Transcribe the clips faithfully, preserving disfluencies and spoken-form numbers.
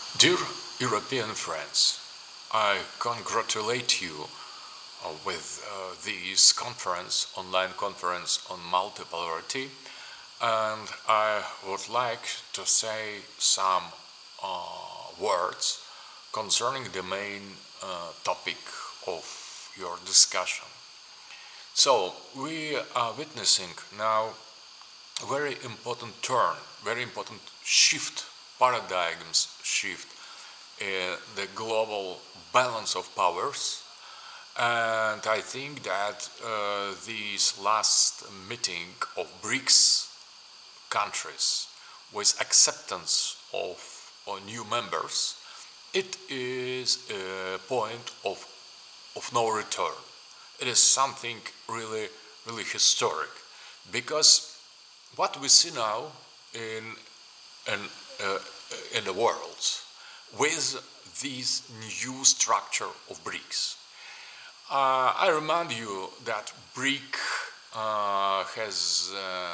Dear European friends, I congratulate you uh, with uh, this conference, online conference on multipolarity, and I would like to say some uh, words concerning the main uh, topic of your discussion. So, we are witnessing now a very important turn, very important shift, paradigms shift in the global balance of powers. And I think that uh, this last meeting of BRICS countries with acceptance of uh, new members, it is a point of, of no return. It is something really, really historic, because what we see now in, in, uh, in the world with this new structure of BRICS. Uh, I remind you that BRIC uh, has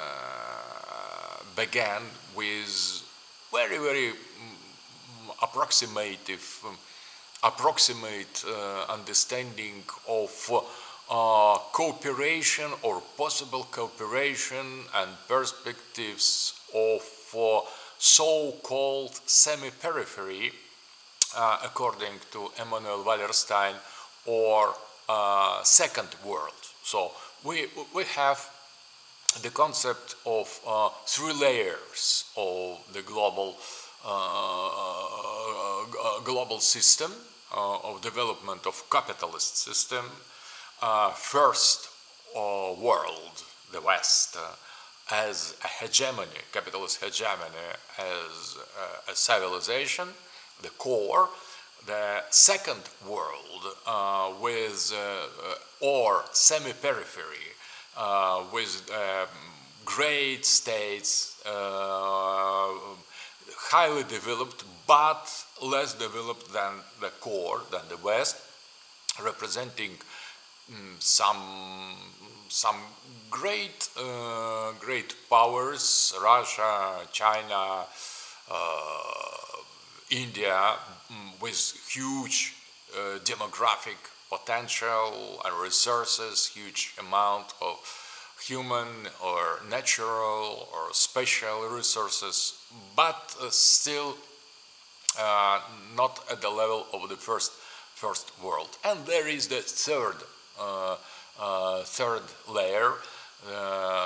uh, began with very, very um, approximative, um, approximate uh, understanding of uh, cooperation or possible cooperation and perspectives of uh, so-called semi-periphery, uh, according to Emmanuel Wallerstein, or uh, second world. So we, we have the concept of uh, three layers of the global, uh, uh, global system uh, of development of capitalist system. Uh, first uh, world, the West, uh, as a hegemony, capitalist hegemony, as uh, a civilization, the core. The second world uh, with uh, or semi-periphery uh, with um, great states, uh, highly developed but less developed than the core, than the West, representing um, some some great uh, great powers, Russia, China, uh, India, with huge uh, demographic potential and resources, huge amount of human or natural or special resources, but uh, still uh, not at the level of the first first world. And there is the third uh, uh, third layer uh,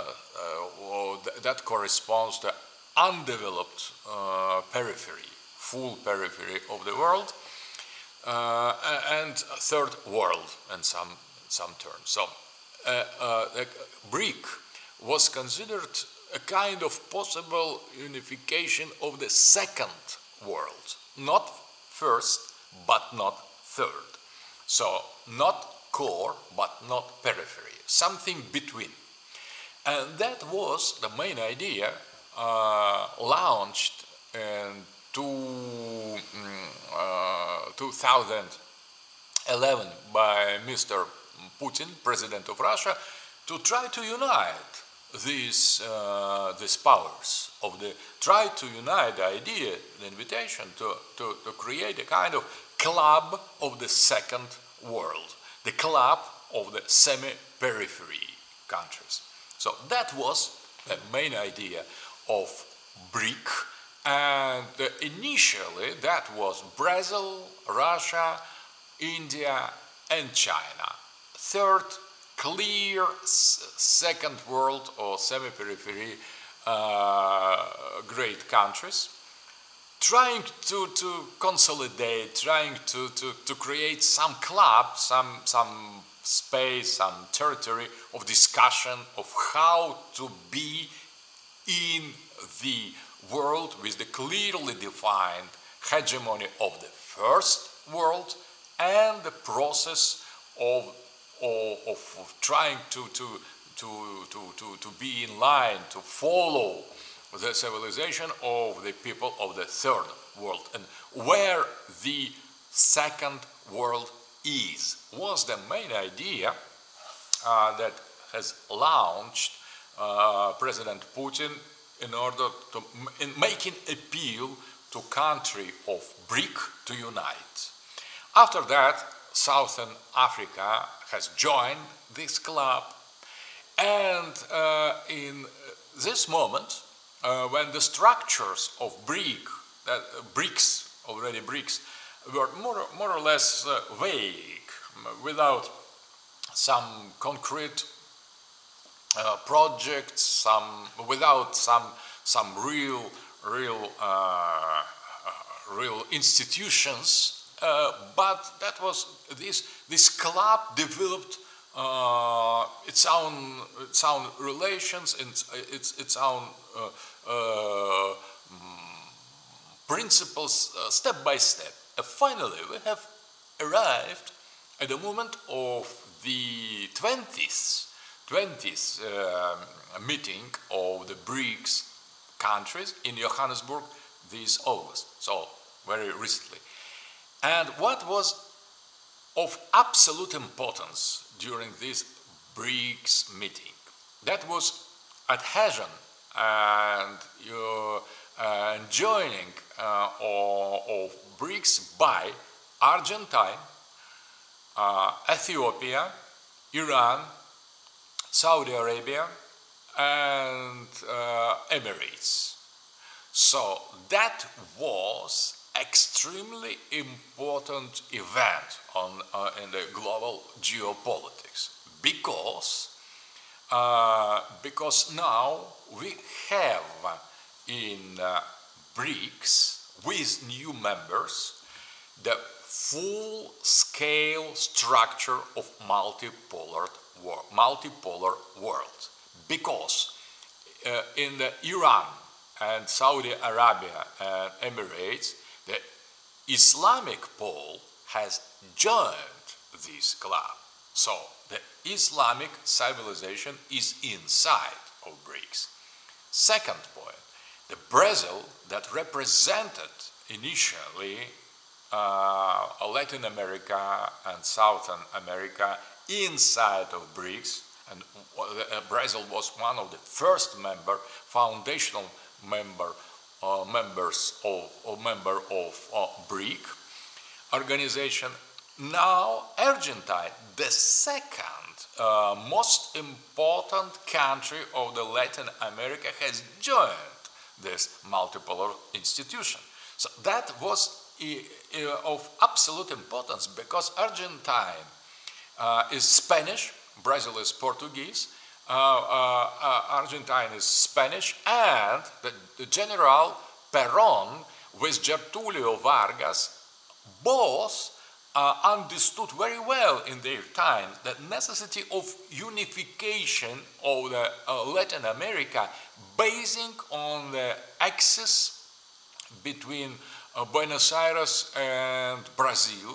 uh, that corresponds to undeveloped uh, periphery, full periphery of the world, uh, and third world in some some terms. So, uh, uh, BRIC was considered a kind of possible unification of the second world, not first, but not third. So, not core, but not periphery, something between. And that was the main idea uh, launched in two, uh, two thousand eleven by Mister Putin, President of Russia, to try to unite these, uh, these powers of the, try to unite the idea, the invitation to, to, to create a kind of club of the second world, the club of the semi-periphery countries. So that was the main idea of BRIC, and uh, initially that was Brazil, Russia, India, and China. Third, clear s- second world or semi-periphery uh, great countries, trying to, to consolidate, trying to, to, to create some club, some, some space, some territory of discussion of how to be in the world with the clearly defined hegemony of the first world and the process of, of, of trying to, to, to, to, to, to be in line, to follow the civilization of the people of the third world, and where the second world is, was the main idea uh, that has launched uh, President Putin in order to in making appeal to country of BRIC to unite. After that, Southern Africa has joined this club, and uh, in this moment, uh, when the structures of BRIC, that uh, BRICS, already BRICS, were more, more or less uh, vague, without some concrete uh, projects, some without some some real real uh, uh, real institutions, uh, but that was this this club developed uh, its own its own relations and its its own uh, uh, principles uh, step by step. Uh, finally, we have arrived at the moment of the twentieth, twentieth uh, meeting of the BRICS countries in Johannesburg this August, so very recently. And what was of absolute importance during this BRICS meeting? That was adhesion and uh, uh, joining uh, of, of BRICS by Argentina, uh, Ethiopia, Iran, Saudi Arabia, and uh, Emirates. So that was extremely important event on, uh, in the global geopolitics, because uh, because now we have in uh, BRICS, with new members, the full-scale structure of multipolar world, multipolar world. Because uh, in the Iran and Saudi Arabia and Emirates, the Islamic pole has joined this club. So the Islamic civilization is inside of BRICS. Second point, the Brazil that represented initially uh, Latin America and Southern America inside of BRICS, and uh, Brazil was one of the first member, foundational member, uh, members of, or member of uh, BRIC organization. Now Argentina, the second uh, most important country of the Latin America, has joined this multipolar institution. So that was uh, of absolute importance, because Argentina uh, is Spanish, Brazil is Portuguese, uh, uh, uh, Argentina is Spanish, and the, the General Perón with Getulio Vargas both uh, understood very well in their time the necessity of unification of the, uh, Latin America, basing on the axis between uh, Buenos Aires and Brazil,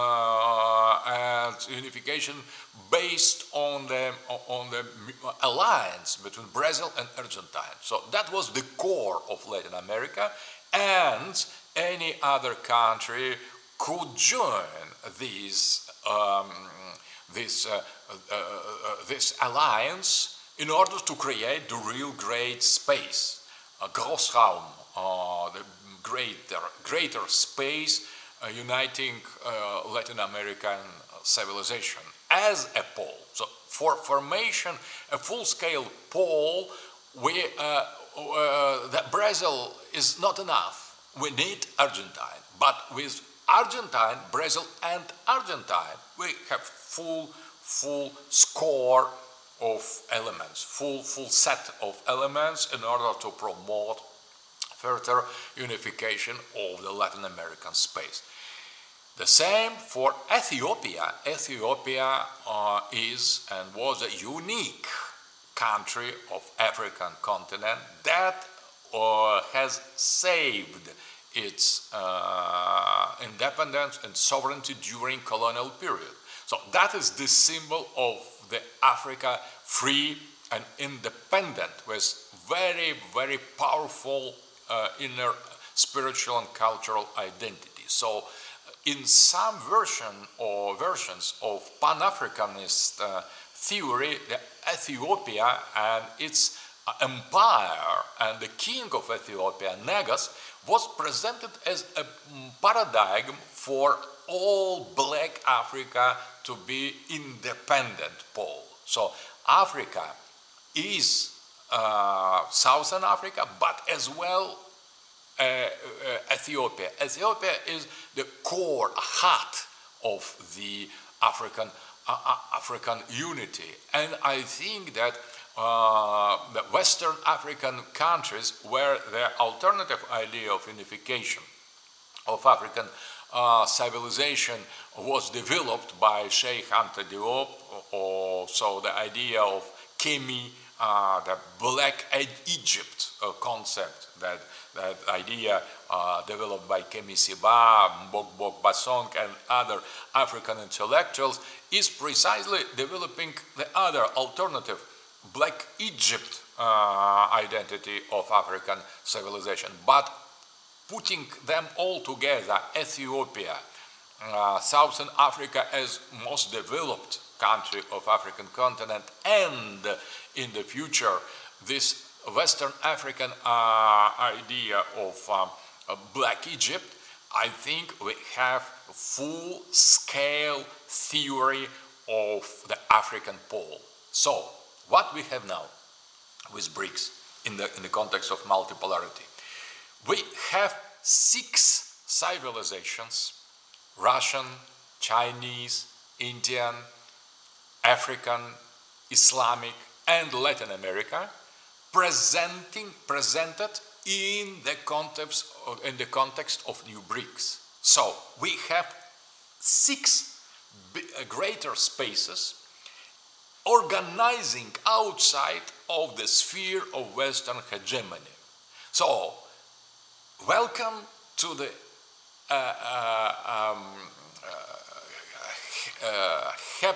uh, and unification based on the, on the alliance between Brazil and Argentina. So that was the core of Latin America, and any other country could join this, um, this, uh, uh, uh, this alliance in order to create the real great space, a Großraum, uh, the greater, greater space uh, uniting uh, Latin American civilization as a pole. So for formation, a full-scale pole, we, uh, uh, that Brazil is not enough. We need Argentina, but with Argentina, Brazil, and Argentina, we have full, full score of elements, full, full set of elements in order to promote further unification of the Latin American space. The same for Ethiopia. Ethiopia uh, is and was a unique country of African continent that uh, has saved its uh, independence and sovereignty during colonial period. So that is the symbol of the Africa free and independent, with very, very powerful uh, inner spiritual and cultural identity. So in some version or versions of Pan-Africanist uh, theory, the Ethiopia and its empire and the king of Ethiopia, Negus, was presented as a paradigm for all black Africa to be independent pole. So Africa is uh, Southern Africa, but as well uh, uh, Ethiopia. Ethiopia is the core, heart of the African uh, African unity, and I think that uh, the Western African countries, where the alternative idea of unification of African uh, civilization was developed by Sheikh Anta Diop, or so the idea of Kemi, uh, the Black Egypt uh, concept, that that idea uh, developed by Kemi Siba, Mbok Mbok Basong, and other African intellectuals, is precisely developing the other alternative Black Egypt uh, identity of African civilization, but putting them all together, Ethiopia, uh, Southern Africa as most developed country of African continent, and in the future this Western African uh, idea of um, uh, Black Egypt, I think we have a full-scale theory of the African pole. So, what we have now with BRICS in the, in the context of multipolarity, we have six civilizations: Russian, Chinese, Indian, African, Islamic, and Latin America, presenting presented in the context of, in the context of new BRICS. So we have six greater spaces organizing outside of the sphere of Western hegemony. So, welcome to the uh, uh, um, uh, uh,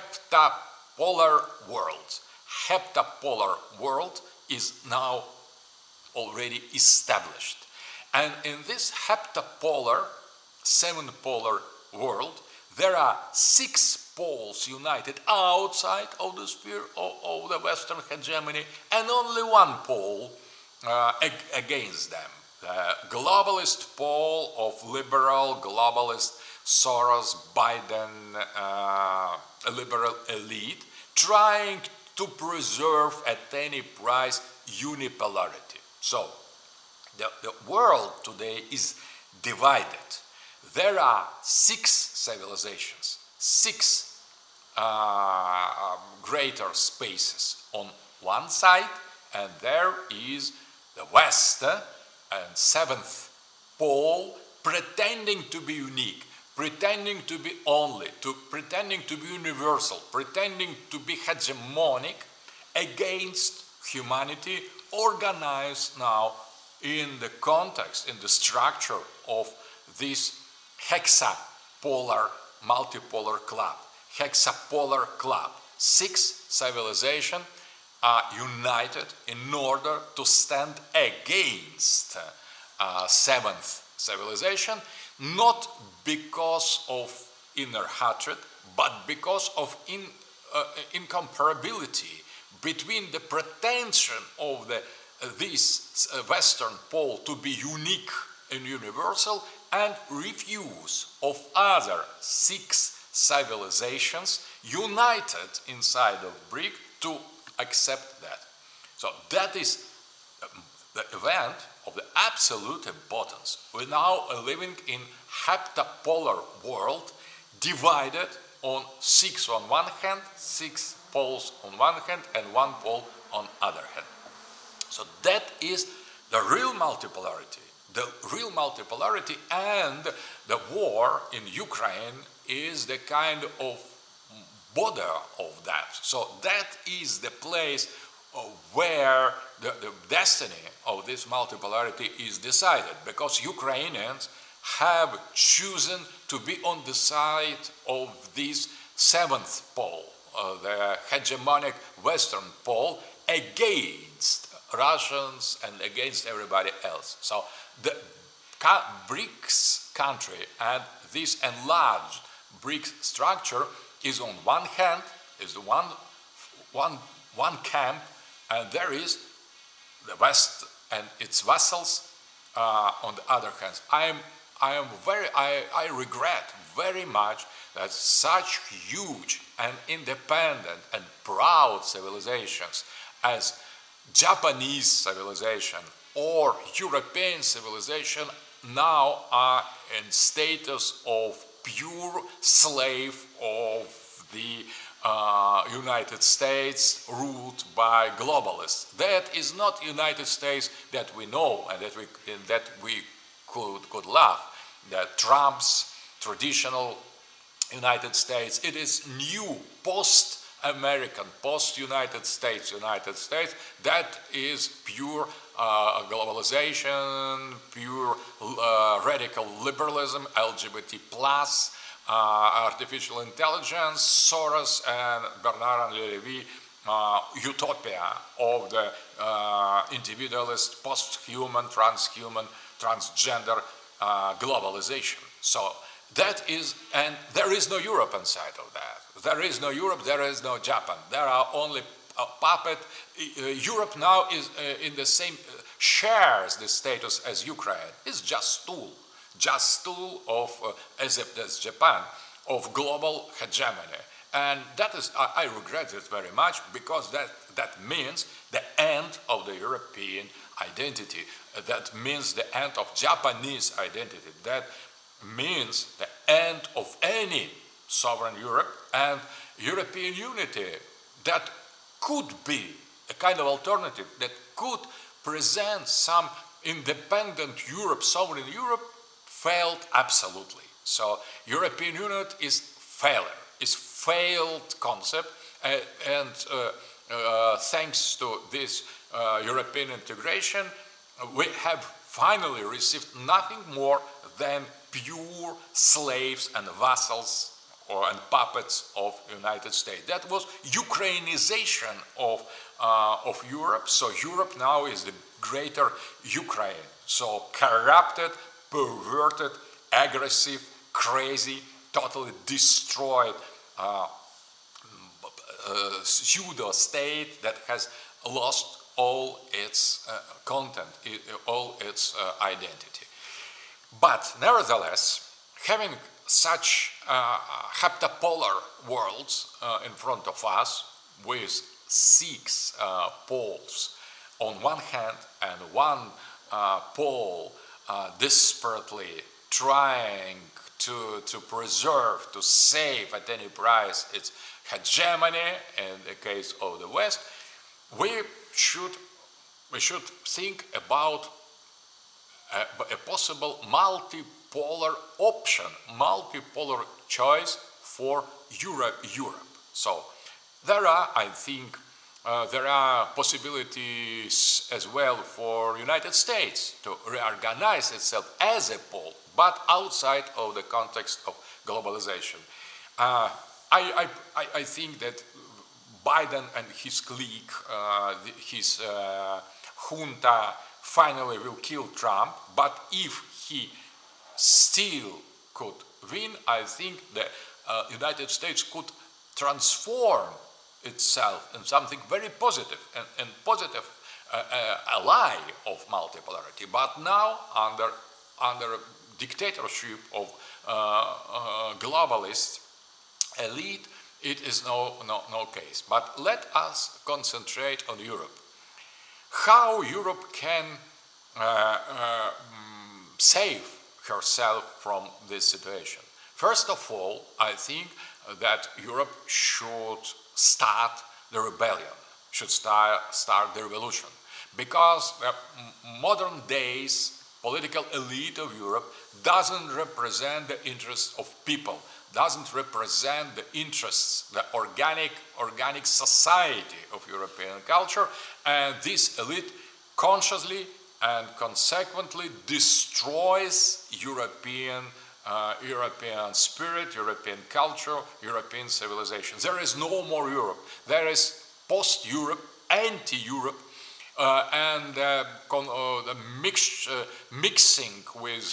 heptapolar world. Heptapolar world is now already established. And in this heptapolar, seven-polar world, there are six poles united outside of the sphere of, of the Western hegemony, and only one pole uh, ag against them. The globalist pole of liberal, globalist, Soros, Biden, uh, liberal elite, trying to preserve at any price unipolarity. So, the, the world today is divided. There are six civilizations, six uh, um, greater spaces on one side, and there is the West uh, and seventh pole, pretending to be unique, pretending to be only, to pretending to be universal, pretending to be hegemonic against humanity, organized now in the context, in the structure of this hexapolar, multipolar club. Hexapolar club. Six civilizations are united in order to stand against uh, seventh civilization, not because of inner hatred, but because of in, uh, incomparability between the pretension of the, uh, this uh, Western pole to be unique and universal, and refuse of other six civilizations united inside of BRIC to accept that. So that is the event of the absolute importance. We're now living in heptapolar world, divided on six on one hand, six poles on one hand, and one pole on other hand. So that is the real multipolarity. The real multipolarity, and the war in Ukraine is the kind of border of that. So that is the place uh, where the, the destiny of this multipolarity is decided, because Ukrainians have chosen to be on the side of this seventh pole, uh, the hegemonic Western pole, against Russians and against everybody else. So the BRICS country and this enlarged BRICS structure is on one hand, is one, one, one camp, and there is the West and its vassals, uh, on the other hand. I am, I am very, I, I regret very much that such huge and independent and proud civilizations as Japanese civilization or European civilization now are in status of pure slave of the uh, United States ruled by globalists. That is not United States that we know and that we, that we could, could love. That Trump's traditional United States, it is new post-American, post-United States, United States, that is pure uh, globalization, pure uh, radical liberalism, L G B T plus, uh, artificial intelligence, Soros and Bernard-Henri Lévy, uh, utopia of the uh, individualist, post-human, transhuman, transgender uh, globalization. So that is, and there is no Europe inside of that. There is no Europe, there is no Japan. There are only a puppet. Uh, Europe now is uh, in the same, uh, shares the status as Ukraine. It's just tool, just tool of, uh, as, as Japan, of global hegemony. And that is, I, I regret it very much because that, that means the end of the European identity. Uh, that means the end of Japanese identity. That means the end of any sovereign Europe and European unity that could be a kind of alternative, that could present some independent Europe, sovereign Europe, failed absolutely. So European unit is failure, is failed concept, uh, and uh, uh, thanks to this uh, European integration, we have finally received nothing more than pure slaves and vassals or and puppets of United States. That was Ukrainization of, uh, of Europe. So Europe now is the greater Ukraine. So corrupted, perverted, aggressive, crazy, totally destroyed uh, uh, pseudo-state that has lost all its uh, content, all its uh, identity. But nevertheless, having such uh, heptapolar worlds uh, in front of us with six uh, poles on one hand and one uh, pole uh, desperately trying to, to preserve, to save at any price its hegemony in the case of the West, we should, we should think about a, a possible multipolar option, multipolar choice for Europe. Europe. So there are, I think, uh, there are possibilities as well for United States to reorganize itself as a pole, but outside of the context of globalization. Uh, I, I, I think that Biden and his clique, uh, his uh, junta, finally will kill Trump, but if he still could win, I think the uh, United States could transform itself in something very positive and, and positive uh, uh, ally of multipolarity. But now, under, under dictatorship of uh, uh, globalist elite, it is no, no, no case. But let us concentrate on Europe. How Europe can uh, uh, save herself from this situation? First of all, I think that Europe should start the rebellion, should start, start the revolution. Because the modern days political elite of Europe doesn't represent the interests of people, doesn't represent the interests, the organic, organic society of European culture, and this elite consciously and consequently destroys European, uh, European spirit, European culture, European civilization. There is no more Europe. There is post-Europe, anti-Europe, uh, and uh, con uh, the mix uh, mixing with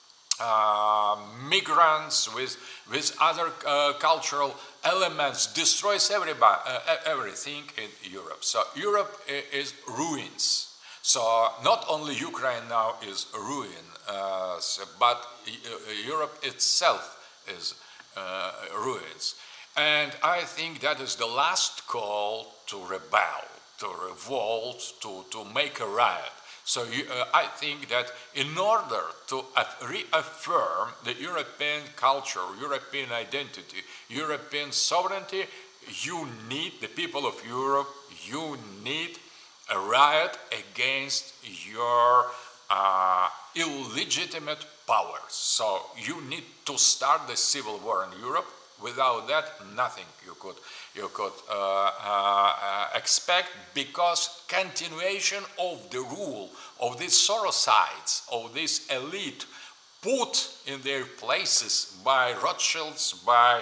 Uh, migrants, with, with other uh, cultural elements, destroys everybody, uh, everything in Europe. So Europe is ruins. So not only Ukraine now is ruined, uh, so, but Europe itself is uh, ruins. And I think that is the last call to rebel, to revolt, to, to make a riot. So you, uh, I think that in order to reaffirm the European culture, European identity, European sovereignty, you need, the people of Europe, you need a riot against your uh, illegitimate powers. So you need to start the civil war in Europe. Without that, nothing you could you could uh, uh, expect, because continuation of the rule of these Sorosites, of this elite, put in their places by Rothschilds, by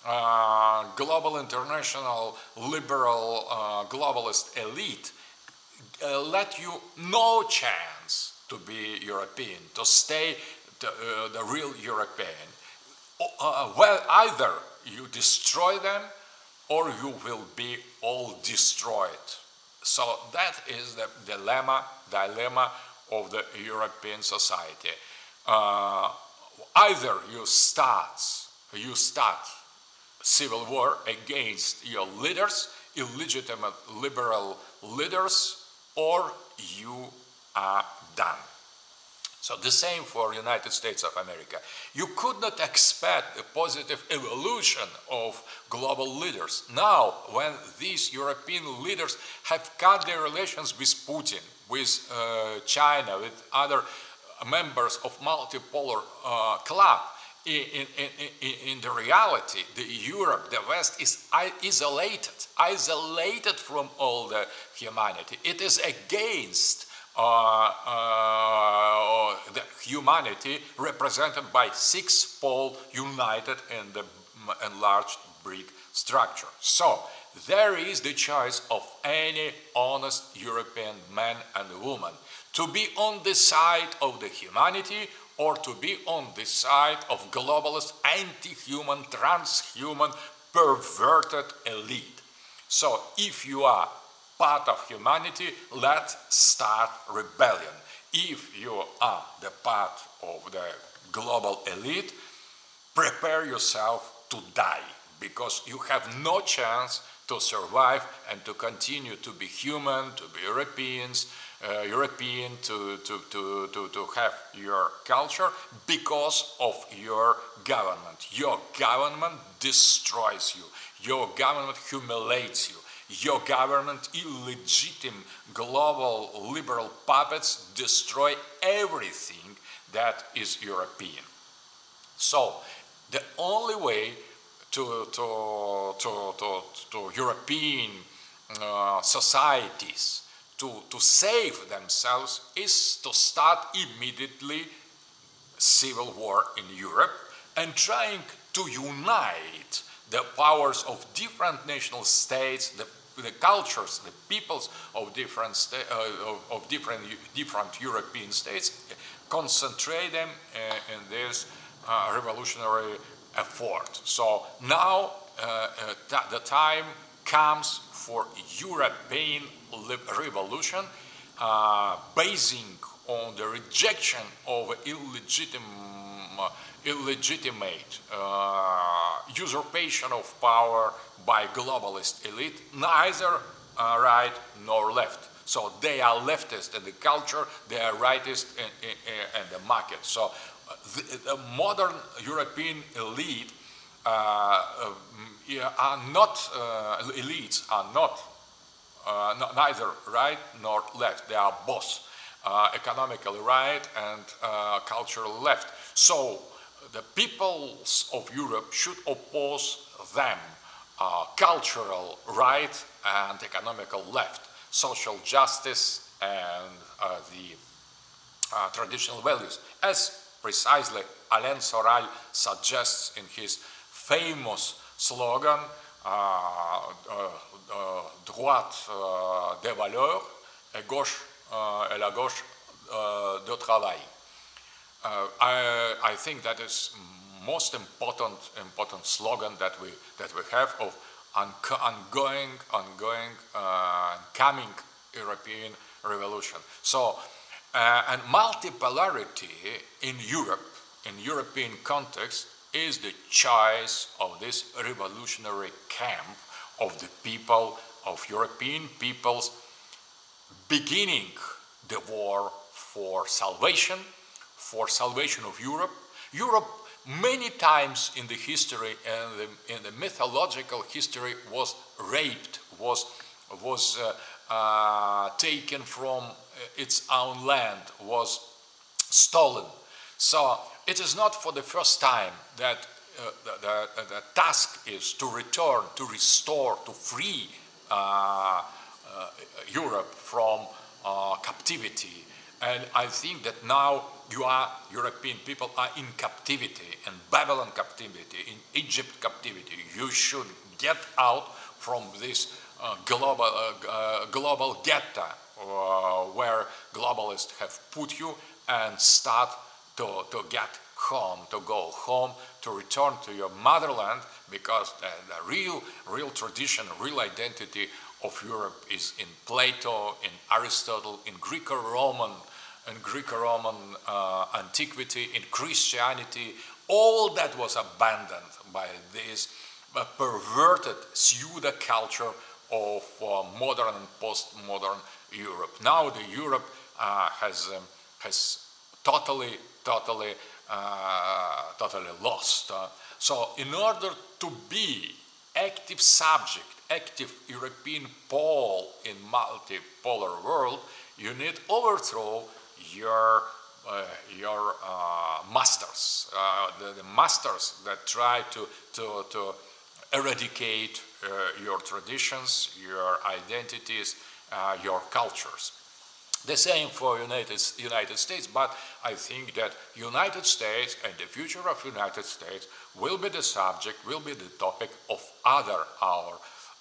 uh, global international liberal uh, globalist elite, uh, let you no chance to be European, to stay the, uh, the real European. Uh, well, either you destroy them or you will be all destroyed. So that is the dilemma, dilemma of the European society. Uh, either you start, you start civil war against your leaders, illegitimate liberal leaders, or you are done. So the same for United States of America. You could not expect a positive evolution of global leaders. Now, when these European leaders have cut their relations with Putin, with uh, China, with other members of multipolar uh, club, in, in, in, in the reality, the Europe, the West is isolated, isolated from all the humanity. It is against Uh, uh, the humanity represented by six poles united in the enlarged brick structure. So there is the choice of any honest European man and woman to be on the side of the humanity or to be on the side of globalist, anti-human, transhuman, perverted elite. So if you are part of humanity, let's start rebellion. If you are the part of the global elite, prepare yourself to die, because you have no chance to survive and to continue to be human, to be Europeans, uh, European, to, to, to, to, to have your culture, because of your government. Your government destroys you. Your government humiliates you. Your government, illegitimate global liberal puppets, destroy everything that is European. So the only way to, to, to, to, to European uh, societies to, to save themselves is to start immediately civil war in Europe and trying to unite the powers of different national states, the the cultures, the peoples of different sta- uh, of, of different different European states, concentrate them uh, in this uh, revolutionary effort. So now uh, uh, th- the time comes for European revolution, uh, basing on the rejection of illegitimate, illegitimate uh, usurpation of power by globalist elite, neither uh, right nor left. So they are leftist in the culture, they are rightist in, in, in the market. So uh, the, the modern European elite uh, uh, are not, uh, elites are not, uh, not neither right nor left. They are both uh, economically right and uh, cultural left. So the peoples of Europe should oppose them. Uh, cultural right and economical left, social justice and uh, the uh, traditional values, as precisely Alain Soral suggests in his famous slogan, uh, uh, uh, droite uh, des valeurs et gauche uh, et la gauche uh, de travail. Uh, I, I think that is most important important slogan that we that we have of ongoing ongoing uh, coming European revolution. So, uh, and multipolarity in Europe, in European context, is the choice of this revolutionary camp of the people, of European peoples, beginning the war for salvation, for salvation of Europe. Europe, many times in the history and the, in the mythological history, was raped, was, was uh, uh, taken from its own land, was stolen. So it is not for the first time that uh, the, the, the task is to return, to restore, to free uh, uh, Europe from uh, captivity. And I think that now you are, European people are in captivity, in Babylon captivity, in Egypt captivity. You should get out from this uh, global, uh, uh, global ghetto uh, where globalists have put you, and start to, to get home, to go home, to return to your motherland, because the, the real, real tradition, real identity of Europe is in Plato, in Aristotle, in Greco-Roman, in Greco-Roman uh, antiquity, in Christianity. All that was abandoned by this uh, perverted pseudo-culture of uh, modern and post-modern Europe. Now the Europe uh, has um, has totally, totally, uh, totally lost. Uh, so in order to be active subject, active European pole in multipolar world, you need overthrow your uh, your uh, masters, uh, the, the masters that try to to, to eradicate uh, your traditions, your identities, uh, your cultures. The same for United United States, but I think that United States and the future of United States will be the subject, will be the topic of other our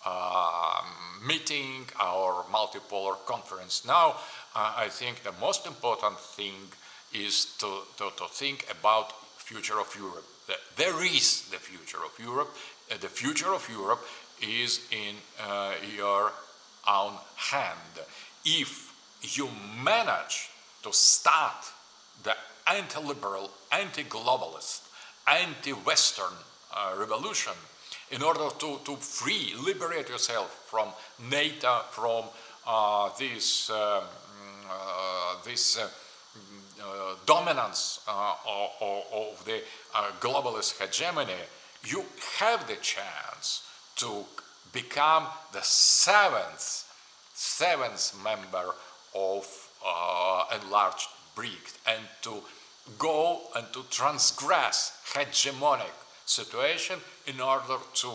uh, meeting, our multipolar conference. Now, uh, I think the most important thing is to, to, to think about future of Europe. There is the future of Europe. Uh, the future of Europe is in uh, your own hand. If you manage to start the anti-liberal, anti-globalist, anti-Western uh, revolution in order to, to free, liberate yourself from NATO, from uh, this, uh, uh, this uh, uh, dominance uh, of, of the uh, globalist hegemony, you have the chance to become the seventh, seventh member of uh, enlarged BRIC, and to go and to transgress hegemonic situation in order to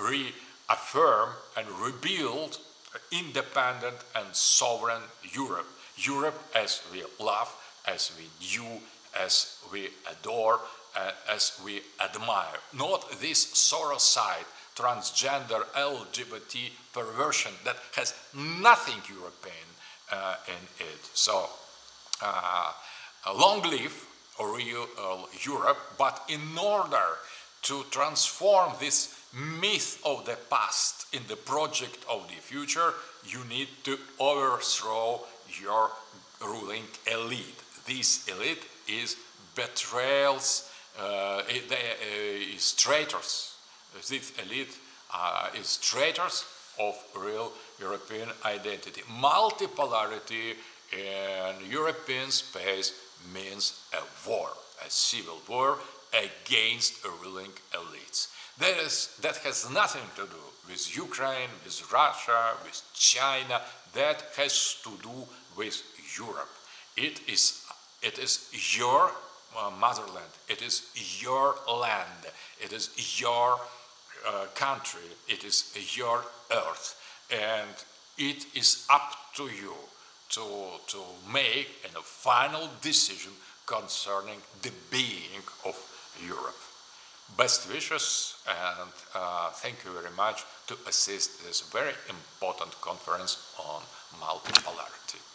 reaffirm and rebuild independent and sovereign Europe. Europe as we love, as we knew, as we adore, uh, as we admire. Not this Sorosite, transgender, L G B T perversion that has nothing European Uh, in it. So, uh, long live real uh, Europe, but in order to transform this myth of the past in the project of the future, you need to overthrow your ruling elite. This elite is betrayals, uh, they, uh, is traitors. This elite uh, is traitors of real European identity. Multipolarity in European space means a war, a civil war against ruling elites. That, is, that has nothing to do with Ukraine, with Russia, with China. That has to do with Europe. It is, it is your uh, motherland. It is your land. It is your uh, country. It is your earth. And it is up to you to, to make a final decision concerning the being of Europe. Best wishes, and uh, thank you very much to assist this very important conference on multipolarity.